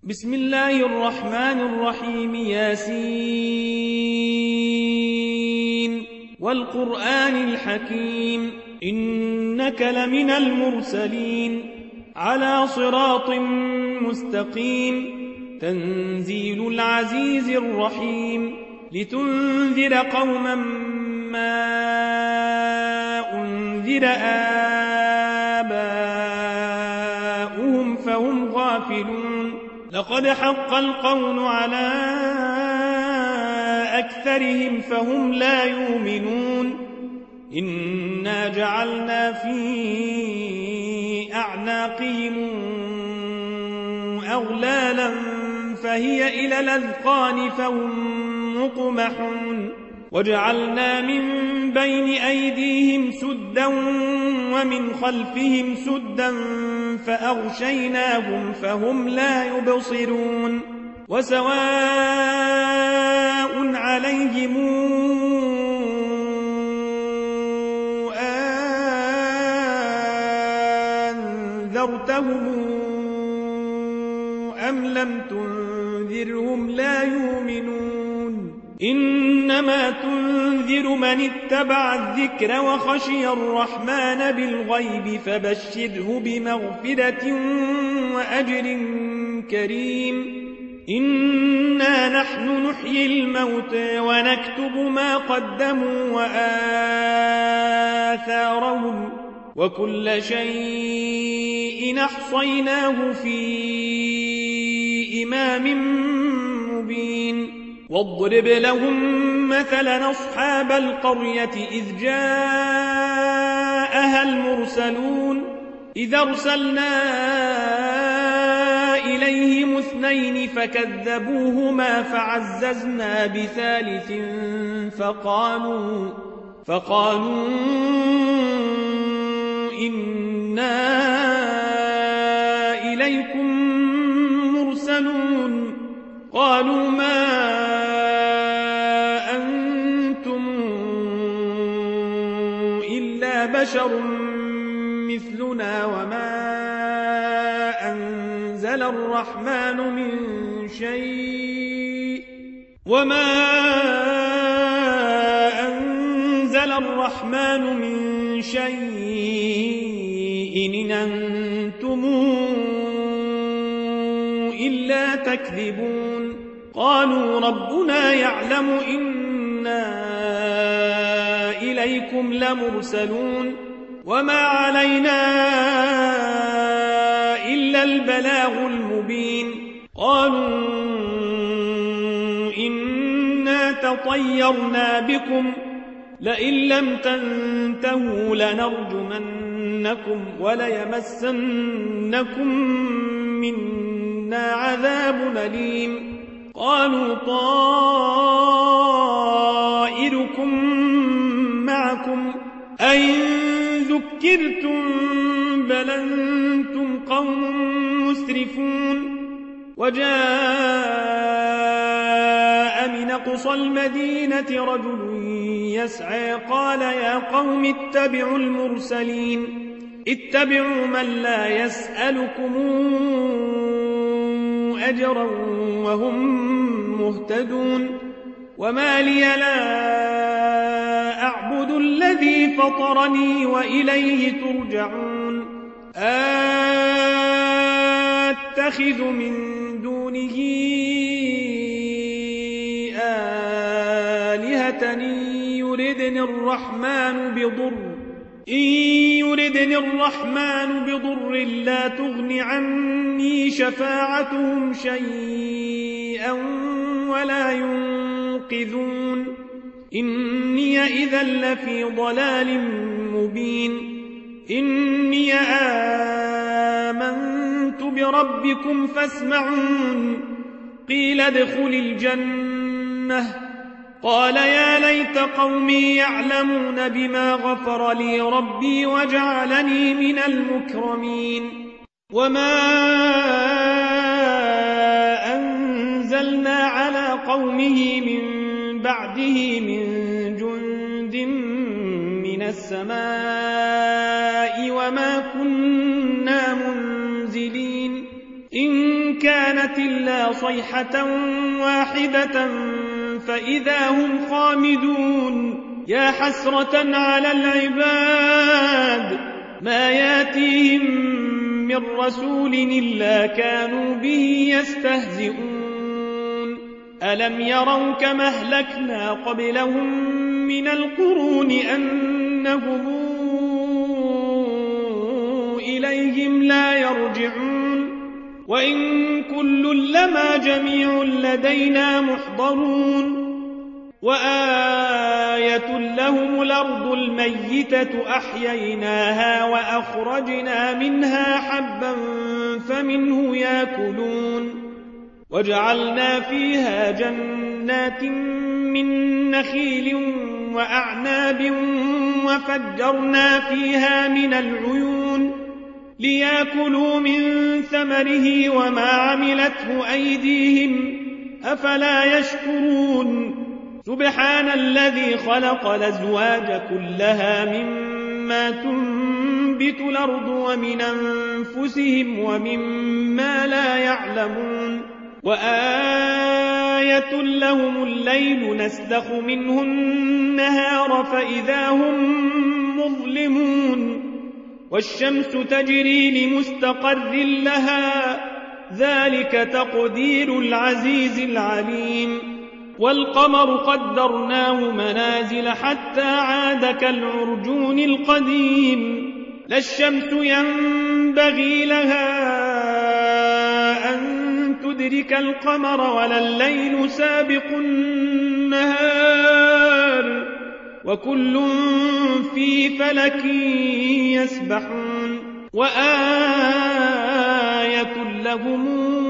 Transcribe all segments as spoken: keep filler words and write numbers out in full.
بسم الله الرحمن الرحيم. ياسين والقرآن الحكيم إنك لمن المرسلين على صراط مستقيم تنزيل العزيز الرحيم لتنذر قوما ما أنذر آباؤهم فهم غافلون لقد حق القول على أكثرهم فهم لا يؤمنون إنا جعلنا في أعناقهم أغلالا فهي إلى الأذقان فهم مقمحون وجعلنا من بين أيديهم سدا ومن خلفهم سدا فأغشيناهم فهم لا يبصرون وسواء عليهم أنذرتهم أم لم تنذرهم لا يؤمنون إنما تنذر من اتبع الذكر وخشي الرحمن بالغيب فبشره بمغفرة وأجر كريم إنا نحن نحيي الموتى ونكتب ما قدموا وآثارهم وكل شيء أحصيناه في إمام مبين واضرب لهم مثلا أصحاب القرية إذ جاءها المرسلون إذ أرسلنا إليهم اثنين فكذبوهما فعززنا بثالث فقالوا فقالوا إنا إليكم مرسلون قالوا ما أنتم إلا بشر مثلنا وما أنزل الرحمن من شيء وما أنزل الرحمن من شيء إن أنتم إلا تكذبون قالوا ربنا يعلم إنا إليكم لمرسلون وما علينا إلا البلاغ المبين قالوا إنا تطيرنا بكم لئن لم تنتهوا لنرجمنكم وليمسنكم منا عذاب أليم قالوا طائركم معكم أئن ذكرتم بل أنتم قوم مسرفون وجاء من أقصى المدينة رجل يسعى قال يا قوم اتبعوا المرسلين اتبعوا من لا يسألكم أجرا وهم مهتدون وما لي لا أعبد الذي فطرني وإليه ترجعون أتخذ من دونه آلهة يردني الرحمن بضر إن يردني الرحمن بضر لا تغن عني شفاعتهم شيئا ولا ينقذون إني إذا لفي ضلال مبين إني آمنت بربكم فاسمعون قيل ادخل الجنة قال يا ليت قومي يعلمون بما غفر لي ربي وجعلني من المكرمين وما أنزلنا على قومه من بعده من جند من السماء وما كنا منزلين إن كانت كانت إلا صيحة واحدة فإذا هم خامدون يا حسرة على العباد ما ياتيهم من رسول إلا كانوا به يستهزئون ألم يروا كما أهلكنا قبلهم من القرون أنهم إليهم لا يرجعون وإن كل لما جميع لدينا محضرون وآية لهم الأرض الميتة أحييناها وأخرجنا منها حبا فمنه يأكلون وجعلنا فيها جنات من نخيل وأعناب وفجرنا فيها من العيون ليأكلوا من ثمره وما عملته أيديهم أفلا يشكرون سبحان الذي خلق الأزواج كلها مما تنبت الأرض ومن أنفسهم ومما لا يعلمون وآية لهم الليل نسلخ منه النهار فإذا هم مظلمون والشمس تجري لمستقر لها ذلك تقدير العزيز العليم والقمر قدرناه منازل حتى عاد كالعرجون القديم لا الشمس ينبغي لها أن تدرك القمر ولا الليل سابق النهار وكل في فلك يسبحون وآية لهم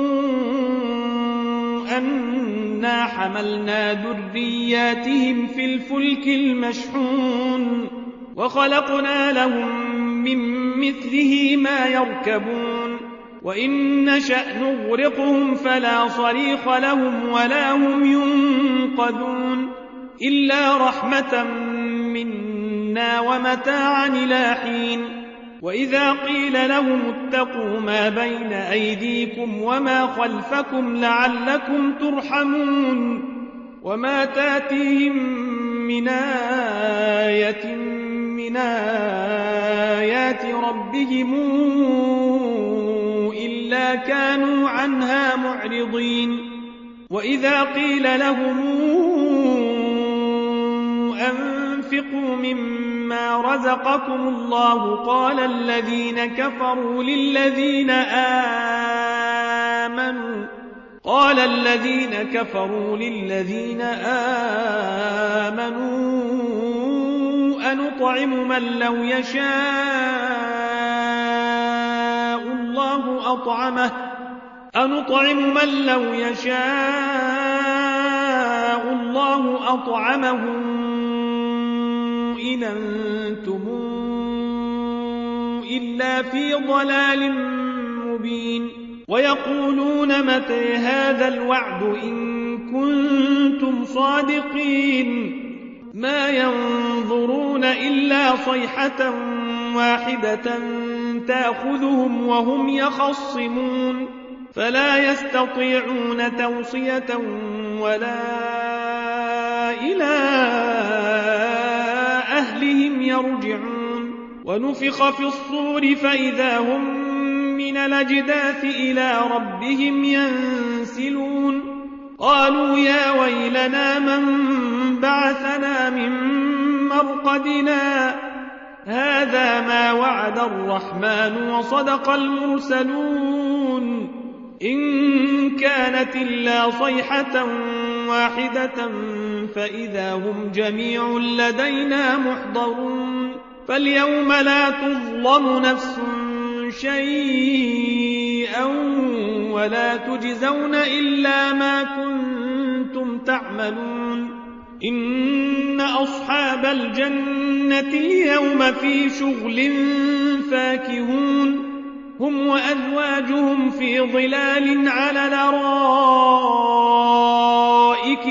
أنا حملنا ذرياتهم في الفلك المشحون وخلقنا لهم من مثله ما يركبون وإن نشأ نغرقهم فلا صريخ لهم ولا هم ينقذون إلا رحمة منا ومتاعا إلى حين وإذا قيل لهم اتقوا ما بين أيديكم وما خلفكم لعلكم ترحمون وما تاتيهم من آية من آيات ربهم إلا كانوا عنها معرضين وإذا قيل لهم أنفقوا مما رزقكم الله قال الذين كفروا للذين آمنوا قال الذين كفروا للذين آمنوا أنطعم من لو يشاء الله أطعمه أنطعم من لو يشاء الله أطعمه إن أنتم إلا في ضلال مبين ويقولون متى هذا الوعد إن كنتم صادقين ما ينظرون إلا صيحة واحدة تأخذهم وهم يخصمون فلا يستطيعون توصية ولا إلى أهلهم يرجعون ونفخ في الصور فإذا هم من الأجداث إلى ربهم ينسلون قالوا يا ويلنا من بعثنا من مرقدنا هذا ما وعد الرحمن وصدق المرسلون إن كانت إلا صيحة واحدة فإذا هم جميع لدينا محضرون فاليوم لا تظلم نفس شيئا ولا تجزون إلا ما كنتم تعملون إن أصحاب الجنة اليوم في شغل فاكهون هم وأزواجهم في ظلال على الأرائك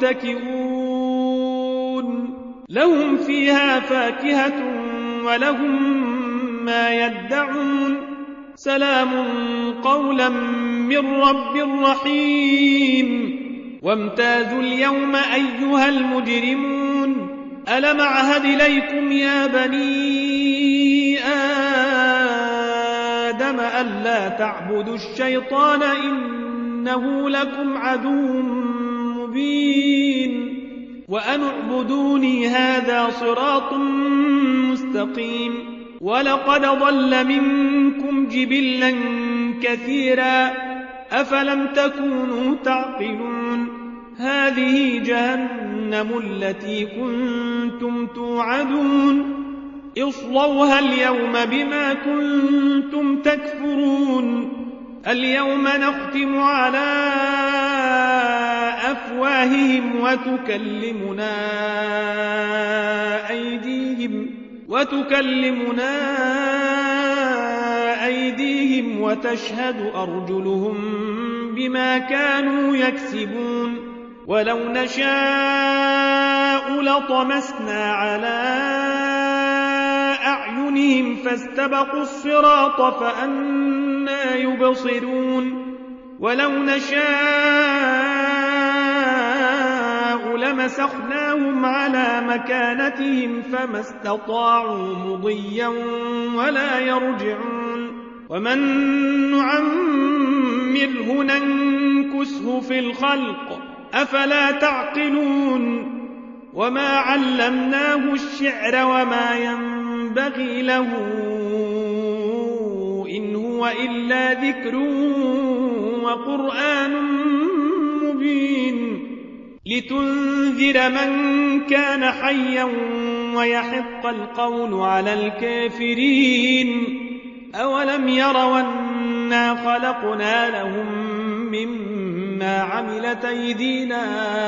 متكئون لهم فيها فاكهة ولهم ما يدعون سلام قولا من رب رحيم وامتازوا اليوم أيها المجرمون ألم أعهد إليكم يا بني آدم ألا تعبدوا الشيطان إنه لكم عدو مبين وأن اعبدوني هذا صراط مستقيم ولقد ضل منكم جبلا كثيرا أفلم تكونوا تعقلون هذه جهنم التي كنتم توعدون اصلوها اليوم بما كنتم تكفرون اليوم نختم على أفواههم وتكلمنا أيديهم وتكلمنا أيديهم وتشهد أرجلهم بما كانوا يكسبون ولو نشاء لطمسنا على أعينهم فاستبقوا الصراط فأنى يبصرون ولو نشاء لمسخناهم على مكانتهم فما استطاعوا مضيا ولا يرجعون ومن نعمره ننكسه في الخلق أفلا تعقلون وما علمناه الشعر وما ينبغي له إن هو إلا ذكر وقرآن مبين لتنذر من كان حيا ويحق القول على الكافرين أولم يروا أنا خلقنا لهم مما عملت أيدينا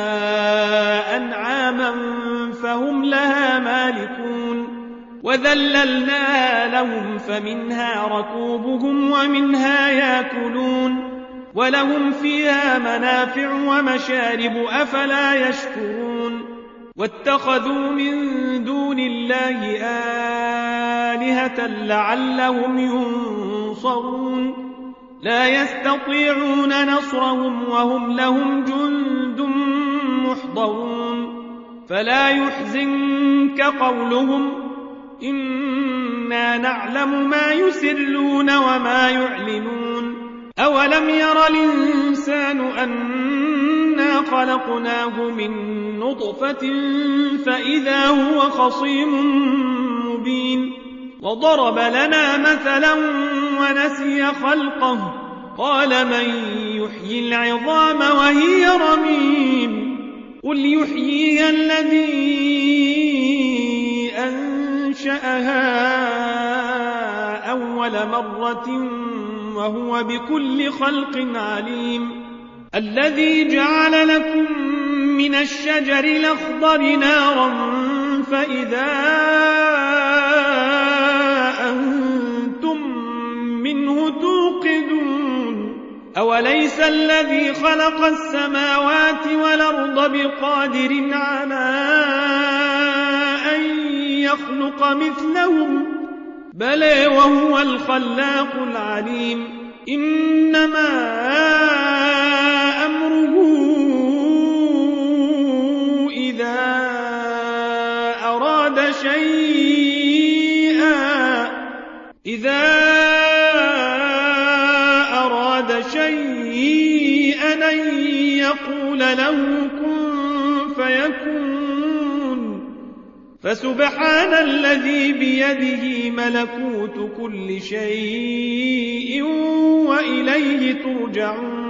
أنعاما فهم لها مالكون وذللناها لهم فمنها ركوبهم ومنها يأكلون ولهم فيها منافع ومشارب أفلا يشكرون واتخذوا من دون الله آلهة لعلهم ينصرون لا يستطيعون نصرهم وهم لهم جند محضرون فلا يحزنك قولهم إنا نعلم ما يسرون وما يعلنون أولم ير الإنسان أنا خلقناه من نطفة فإذا هو خصيم مبين وضرب لنا مثلا ونسي خلقه قال من يحيي العظام وهي رميم قل يحييها الذي أنشأها أول مرة وهو بكل خلق عليم الذي جعل لكم من الشجر الأخضر نارا فإذا أنتم منه توقدون أوليس الذي خلق السماوات والأرض بقادر على أن يخلق مثلهم بلى وهو الخلاق العليم إنما أمره إذا أراد شيئا إذا أراد شيئا أن يقول له كن فيكون فسبحان الذي بيده ملكوت كل شيء وإليه ترجعون